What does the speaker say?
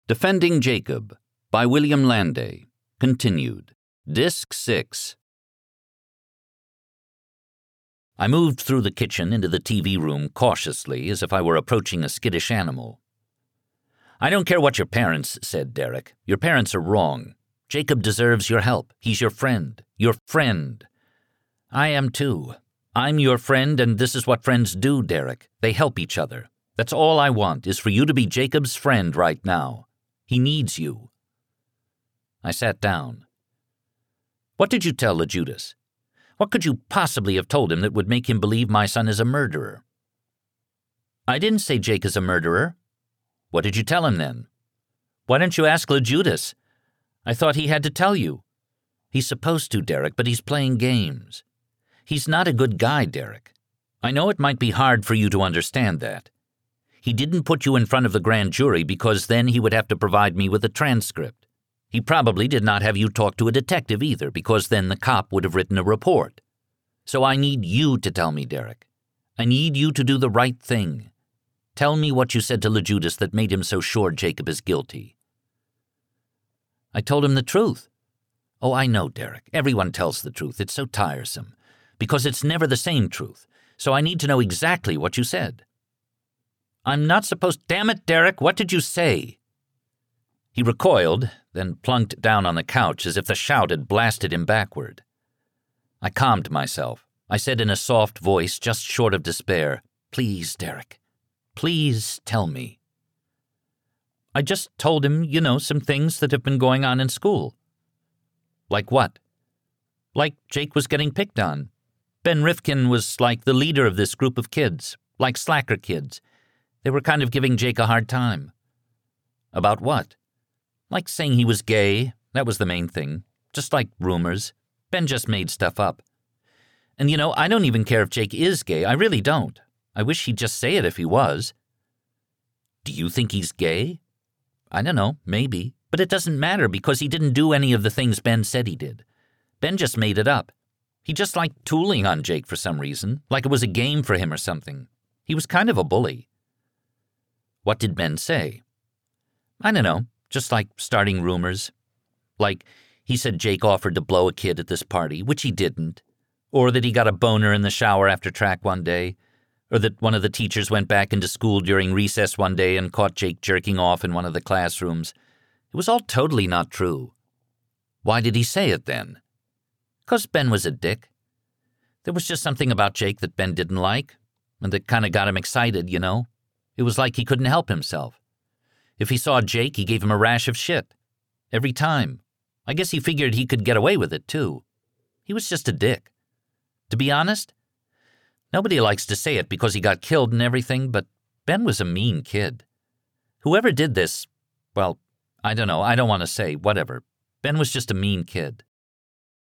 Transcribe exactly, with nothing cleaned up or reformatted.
Defending Jacob by William Landay. Continued. Disc six. I moved through the kitchen into the T V room cautiously, as if I were approaching a skittish animal. "I don't care what your parents said, Derek. Your parents are wrong. Jacob deserves your help. He's your friend. Your friend. I am too. I'm your friend, and this is what friends do, Derek. They help each other. That's all I want, is for you to be Jacob's friend right now. He needs you." I sat down. "What did you tell LeJudas? What could you possibly have told him that would make him believe my son is a murderer?" "I didn't say Jake is a murderer." "What did you tell him then?" "Why don't you ask LeJudas? I thought he had to tell you." "He's supposed to, Derek, but he's playing games. He's not a good guy, Derek. I know it might be hard for you to understand that. He didn't put you in front of the grand jury because then he would have to provide me with a transcript. He probably did not have you talk to a detective either, because then the cop would have written a report. So I need you to tell me, Derek. I need you to do the right thing. Tell me what you said to LeJudas that made him so sure Jacob is guilty." "I told him the truth." "Oh, I know, Derek. Everyone tells the truth. It's so tiresome. Because it's never the same truth. So I need to know exactly what you said." "I'm not supposed— Damn it, Derek, what did you say?" He recoiled, then plunked down on the couch as if the shout had blasted him backward. I calmed myself. I said in a soft voice just short of despair, "Please, Derek, please tell me." "I just told him, you know, some things that have been going on in school." "Like what?" "Like Jake was getting picked on. Ben Rifkin was like the leader of this group of kids, like slacker kids. They were kind of giving Jake a hard time." "About what?" "Like saying he was gay. That was the main thing. Just like rumors. Ben just made stuff up. And you know, I don't even care if Jake is gay. I really don't. I wish he'd just say it if he was." "Do you think he's gay?" "I don't know, maybe. But it doesn't matter because he didn't do any of the things Ben said he did. Ben just made it up. He just liked tooling on Jake for some reason, like it was a game for him or something. He was kind of a bully." "What did Ben say?" "I don't know, just like starting rumors. Like, he said Jake offered to blow a kid at this party, which he didn't. Or that he got a boner in the shower after track one day. Or that one of the teachers went back into school during recess one day and caught Jake jerking off in one of the classrooms. It was all totally not true." "Why did he say it then?" "'Cause Ben was a dick. There was just something about Jake that Ben didn't like, and that kind of got him excited, you know. It was like he couldn't help himself. If he saw Jake, he gave him a rash of shit. Every time. I guess he figured he could get away with it, too. He was just a dick. To be honest, nobody likes to say it because he got killed and everything, but Ben was a mean kid. Whoever did this, well, I don't know, I don't want to say, whatever. Ben was just a mean kid."